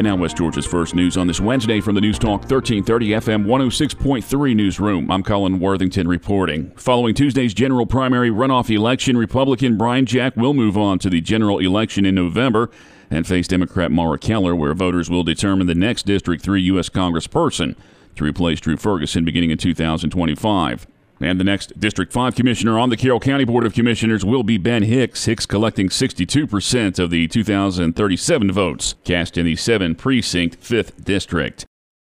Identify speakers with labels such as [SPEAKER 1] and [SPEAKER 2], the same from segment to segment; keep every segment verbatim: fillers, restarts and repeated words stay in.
[SPEAKER 1] And now West Georgia's first news on this Wednesday from the News Talk thirteen thirty F M one oh six point three newsroom. I'm Colin Worthington reporting. Following Tuesday's general primary runoff election, Republican Brian Jack will move on to the general election in November and face Democrat Mara Keller, where voters will determine the next District three U S Congressperson to replace Drew Ferguson beginning in two thousand twenty-five. And the next District five Commissioner on the Carroll County Board of Commissioners will be Ben Hicks. Hicks collecting sixty-two percent of the two thousand thirty-seven votes cast in the seven-precinct fifth District.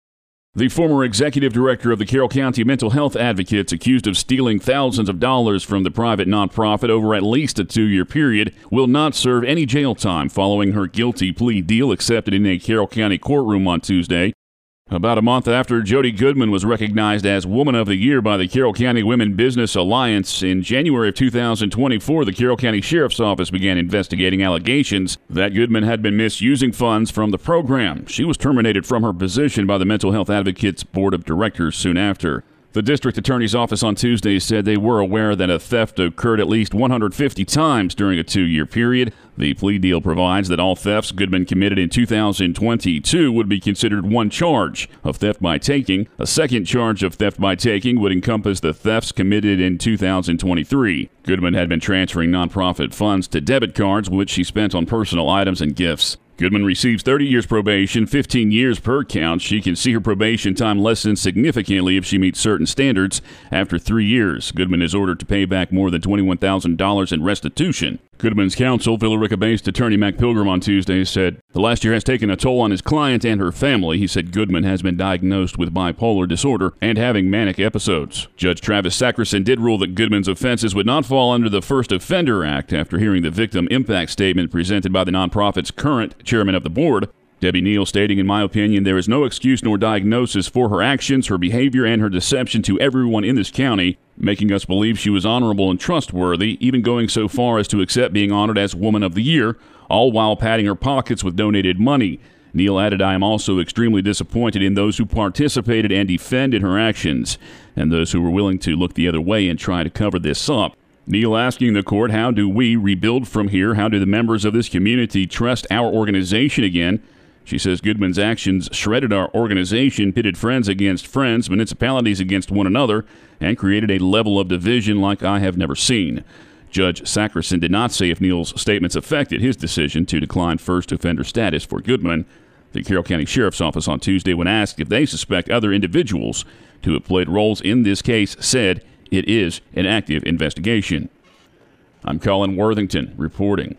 [SPEAKER 1] The former executive director of the Carroll County Mental Health Advocates, accused of stealing thousands of dollars from the private nonprofit over at least a two-year period, will not serve any jail time following her guilty plea deal accepted in a Carroll County courtroom on Tuesday. About a month after Jody Goodman was recognized as Woman of the Year by the Carroll County Women Business Alliance, in January of two thousand twenty-four, the Carroll County Sheriff's Office began investigating allegations that Goodman had been misusing funds from the program. She was terminated from her position by the Mental Health Advocates Board of Directors soon after. The district attorney's office on Tuesday said they were aware that a theft occurred at least one hundred fifty times during a two-year period. The plea deal provides that all thefts Goodman committed in two thousand twenty-two would be considered one charge of theft by taking. A second charge of theft by taking would encompass the thefts committed in two thousand twenty-three. Goodman had been transferring nonprofit funds to debit cards, which she spent on personal items and gifts. Goodman receives thirty years probation, fifteen years per count. She can see her probation time lessened significantly if she meets certain standards. After three years, Goodman is ordered to pay back more than twenty-one thousand dollars in restitution. Goodman's counsel, Villarica-based attorney Mac Pilgrim, on Tuesday said the last year has taken a toll on his client and her family. He said Goodman has been diagnosed with bipolar disorder and having manic episodes. Judge Travis Sackerson did rule that Goodman's offenses would not fall under the First Offender Act after hearing the victim impact statement presented by the nonprofit's current chairman of the board, Debbie Neal, stating, "In my opinion, there is no excuse nor diagnosis for her actions, her behavior, and her deception to everyone in this county, making us believe she was honorable and trustworthy, even going so far as to accept being honored as Woman of the Year, all while padding her pockets with donated money." Neal added, "I am also extremely disappointed in those who participated and defended her actions, and those who were willing to look the other way and try to cover this up." Neal asking the court, how do we rebuild from here? How do the members of this community trust our organization again? She says Goodman's actions shredded our organization, pitted friends against friends, municipalities against one another, and created a level of division like I have never seen. Judge Sackerson did not say if Neal's statements affected his decision to decline first offender status for Goodman. The Carroll County Sheriff's Office on Tuesday, when asked if they suspect other individuals to have played roles in this case, said it is an active investigation. I'm Colin Worthington reporting.